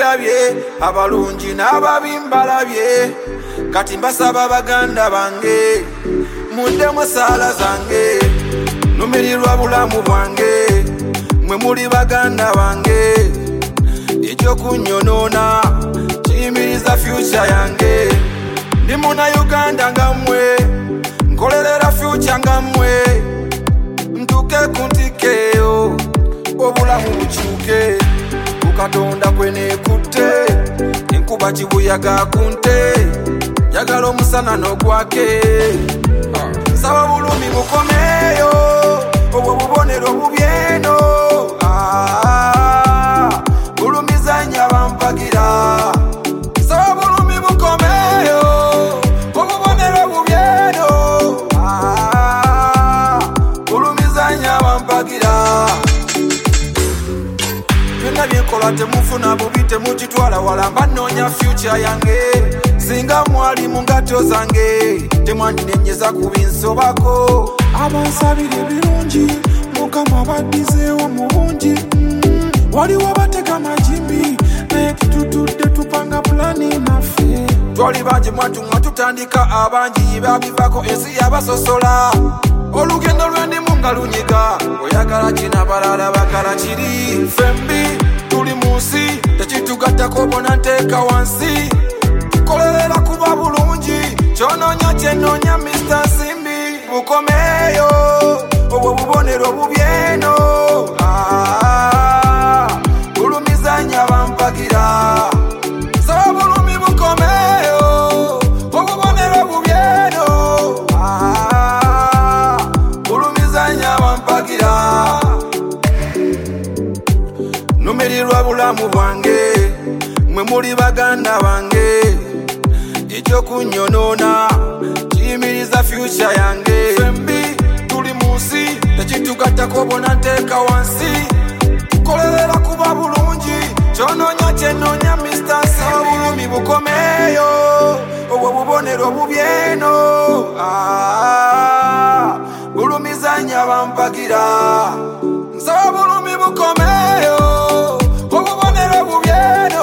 ndabye abalungi n'ababi mbalabye kati mbasaba baganda bange muddemu saala zange numirirwa bulamu bwange mwe muli baganda bange ekyokunyonoona kiyimiriza future yange ndi muna Uganda nga mmwe nkolerera future nga mmwe ntuke ku ntikeyo obulamu bukyuke kukatonda kwenekutte enkuba kibuyaga kunte njagala omusana n'ogwake nsaba bulumi bukomeyo obwo bubonero bubyeno bulumizanya bampagira nsaba bulumi bukomeyo obubonero bubyeno bulumizanya bampagira byonna byenkola temufuna bubi temukitwala wala mba nnoonya future yange singa mwali mu ngatto zange temwandinenyeza ku binsobako abansabira ebirungi mukama baddizeewo mu bungi waliwo bateka majimbi naye tutudde tupanga pulani naffe twali bangi mwatuŋŋa tutandika abangi babivako ensi yabasosola olugendo lwendimu nga lunyiga oyagala kina balala bakala kiri fembi tuli mu nsi tekitugattako bona nteeka wansi kolerera kuba bulungi kyonoonya kyenoonya Mr. Simbi bukomeyo obwo bubonero bubyeno bulumizanya bampagira saba bulumi bukomeyo obubonero bubyeno bulumizanya bampagira numirirwa bulamu bwange mwe muli baganda bange ekyokunyonoona kiyimiriza future yange fembi tuli mu nsi tekitugattako bona nteeka wansi kolerera kuba bulungi kyonoonya kyenoonya Mr. Simbi bulumi bukomeyo obwo bubonero bubyeno bulumizanya bampagira nsaba bulumi bukomeyo obubonero bubyeno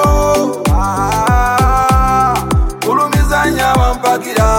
bulumizanya bampagira